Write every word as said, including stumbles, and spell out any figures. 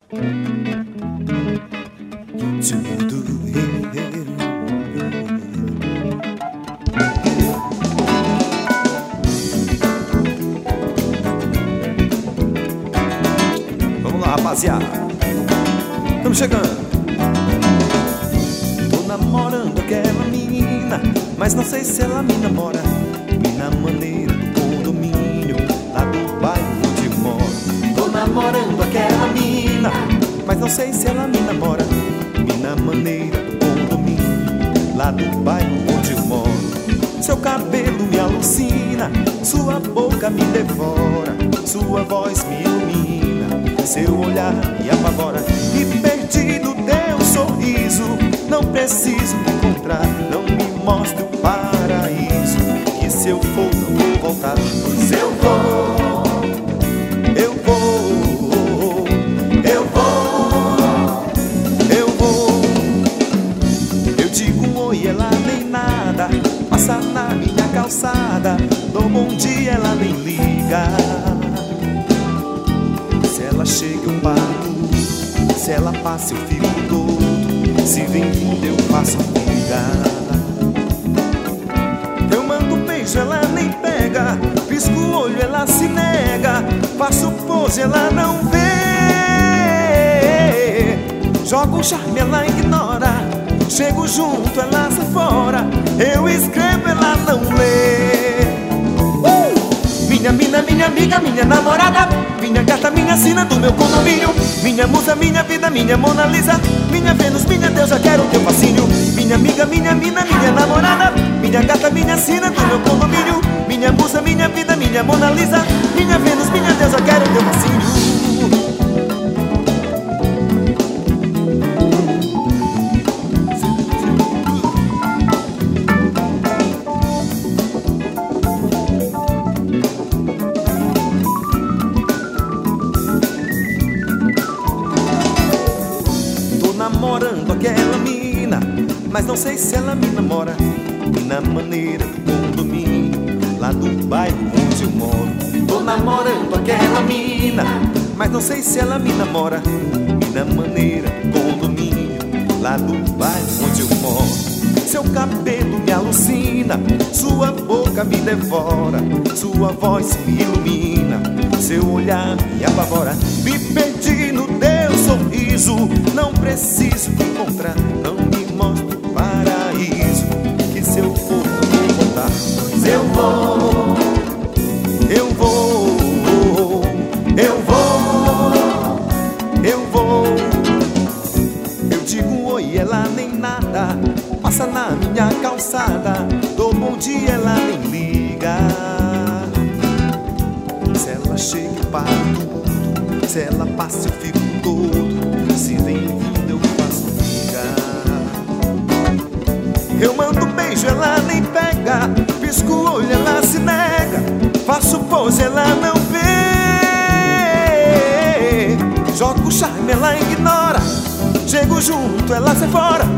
Vamos lá, rapaziada, estamos chegando. Tô namorando aquela menina, mas não sei se ela me namora. Mina maneira do condomínio, lá do bairro onde moro. Tô namorando aquela menina, mas não sei se ela me namora. Mina maneira do condomínio, lá do bairro onde moro. Seu cabelo me alucina, sua boca me devora, sua voz me ilumina, seu olhar me apavora. E perdido teu sorriso, não preciso me encontrar. Não me mostre o paraíso, que se eu for não vou voltar. Pois eu vou, eu vou, eu vou, eu vou. Eu digo um oi, ela nem nada, passa na minha calçada. Dou bom dia, ela nem liga. Se ela chega eu paro, se ela passa eu fico todo. Se vem vindo eu faço amiga. Eu mando um beijo, ela nem pega. Pisco o olho, ela se nega. Faço pose, ela não vê. Jogo o charme, ela ignora. Chego junto, ela sai fora. Eu escrevo, ela não lê. uh! Minha mina, minha amiga, minha namorada, minha gata, minha sina do meu condomínio. Minha musa, minha vida, minha Mona Lisa, minha Vênus, minha deusa, quero teu fascínio. Minha amiga, minha mina, minha namorada, minha gata, minha sina do meu condomínio. Minha musa, minha vida, minha Mona Lisa, minha Vênus, minha deusa, quero teu fascínio. Namorando aquela mina, mas não sei se ela me namora. Mina maneira do condomínio, lá do bairro onde eu moro. Tô namorando aquela mina, mas não sei se ela me namora. Mina maneira do condomínio, lá do bairro onde eu moro. Seu cabelo me alucina, sua boca me devora, sua voz me ilumina, seu olhar me apavora. Me perdi no teu sorriso, não preciso te encontrar. Não me mostre o paraíso, que se eu for não vou voltar. Pois eu vou, eu vou, eu vou, eu vou. Eu digo um oi, ela nem nada, passa na minha calçada. Dou bom dia, ela nem liga. Se ela chega eu paro tudo, se ela passa eu fico todo. Se vem vindo eu faço amiga. Eu mando um beijo, ela nem pega. Pisco o olho, ela se nega. Faço pose, ela não vê. Jogo o charme, ela ignora. Chego junto, ela sai fora.